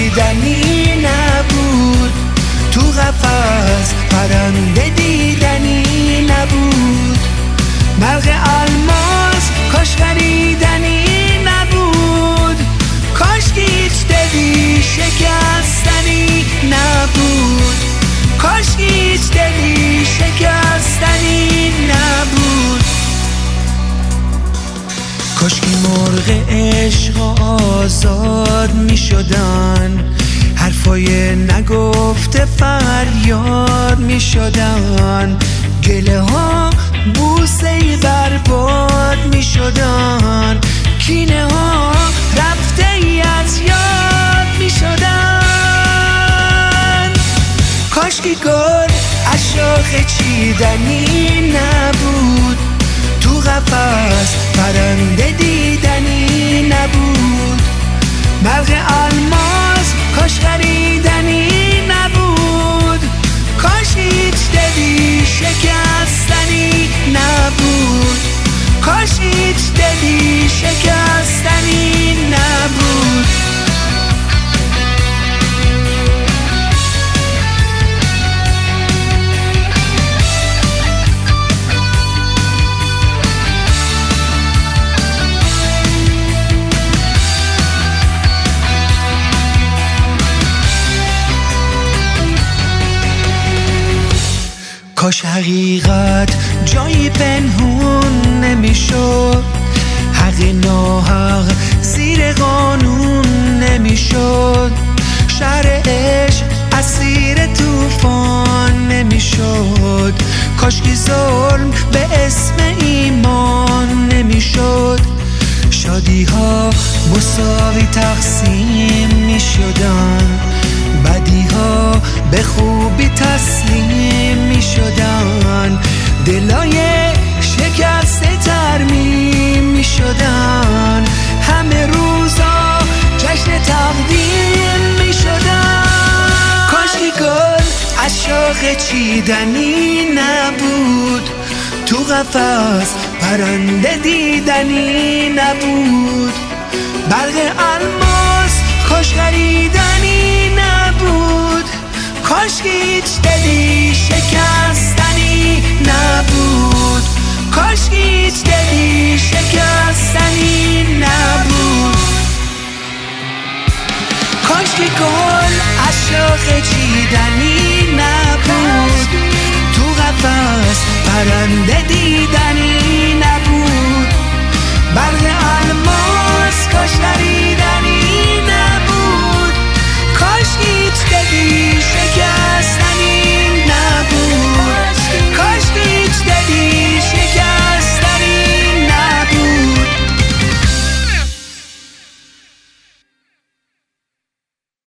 چیدنی نبود، تو قفس پرنده دیدنی نبود، برق الماس کاش خریدنی نبود، کاش هیچ دلی شکستنی نبود، کاش هیچ دلی شکستنی نبود، کاش که مرغ عشق آزاد می شدن، حرفای نگفته فریاد می شدن، گله ها بوسه برباد می شدن، کینه ها رفته ای از یاد می شدن، کاش که گل از شاخه چیدنی نبود، تو قفس پرنده دیدنی نبود، برق الماس کاش خریدنی نبود، کاش هیچ دلی شکستنی نبود، کاش هیچ دلی شکستنی نبود. کاش حقیقت جایی پنهون نمیشد، حق ناحق زیر قانون نمیشد، شهر عشق اسیر طوفان نمیشد، کاش که ظلم به اسم ایمان نمیشد، شادی ها مساوی تقسیم میشدن، بدی ها به خوبی تسلیم می شدن، دلای شکسته ترمیم می شدن، همه روزا جشن تقدیم می شدن، کاش که گل از شاخه چیدنی نبود، تو قفس پرنده دیدنی نبود، برق الماس کاش خریدنی نبود، کاش هیچ دلی شکست